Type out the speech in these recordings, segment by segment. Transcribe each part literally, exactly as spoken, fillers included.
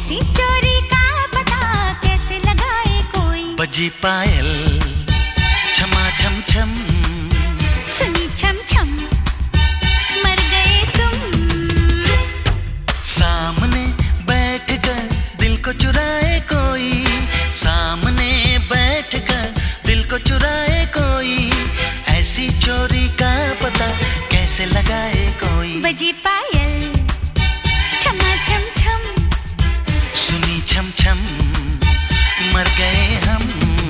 ऐसी चोरी का पता कैसे लगाए कोई। बजी पायल छमा छम छम, सुनी छम छम मर गए तुम। सामने बैठ कर दिल को चुराए कोई, सामने बैठ कर दिल को चुराए कोई, ऐसी चोरी का पता कैसे लगाए कोई। बजी पायल छमा छम छम, सुनी छम छम मर गए हम।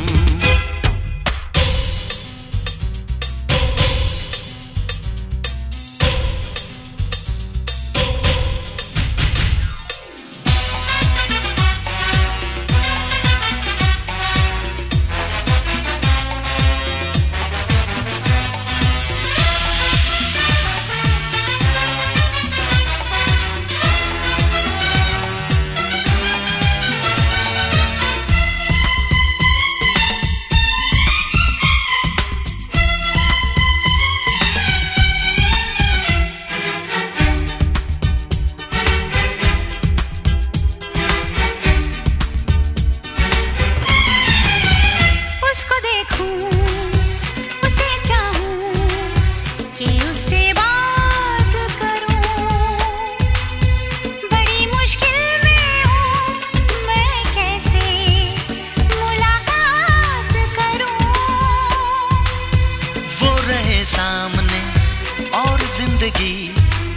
सामने और जिंदगी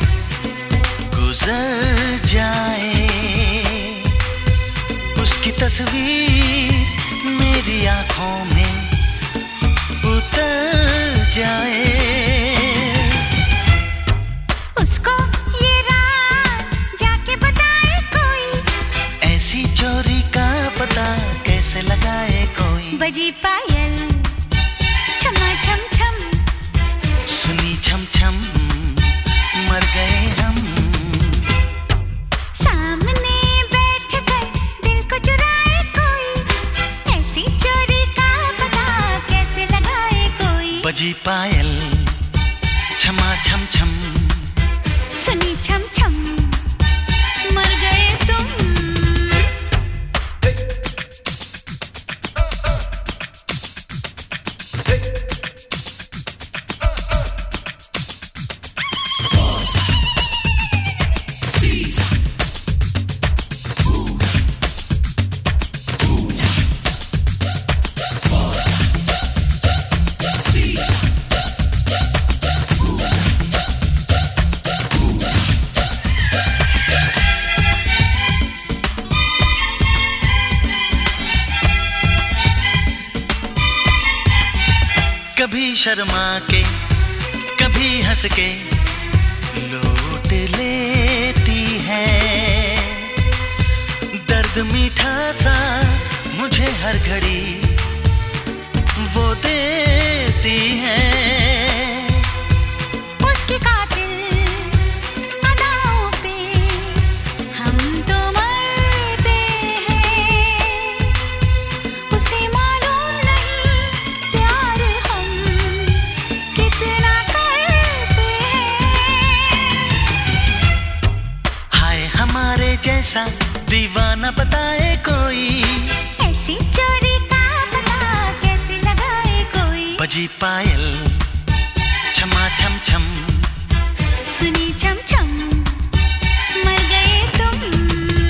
गुजर जाए, उसकी तस्वीर मेरी आंखों में उतर जाए। उसको ये राज जाके बताए कोई, ऐसी चोरी का पता कैसे लगाए कोई। बजी पायल छमा छम छम, सुनी छम छम मर गए हम। सामने बैठ कर दिल को चुराए कोई, ऐसी चोरी का पता कैसे लगाए कोई। बजी पायल छमा छम छम, सुनी छम छम मर गए तुम। कभी शर्मा के कभी हंस के लौट लेती है, दर्द मीठा सा मुझे हर घड़ी वो देती है। उसकी कातिल अदाओं पे हम तो मरते हैं, उसे मालूम नहीं प्यार हम कितना करते हैं। हाय हमारे जैसा दीवाना बताए कोई, ऐसी चोरी का पता कैसे लगाए कोई। बजी पायल छमा छम छम, सुनी छम छम मर गए तुम।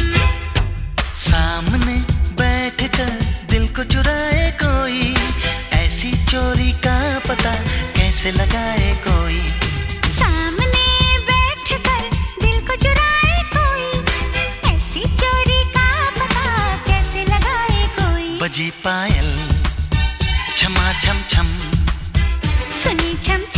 सामने बैठ कर दिल को चुराए कोई, ऐसी चोरी का पता कैसे लगाए कोई। सामने बैठ कर दिल को चुराए कोई, ऐसी चोरी का पता कैसे लगाए कोई। बजी पायल छमा छम छम, सुनी छम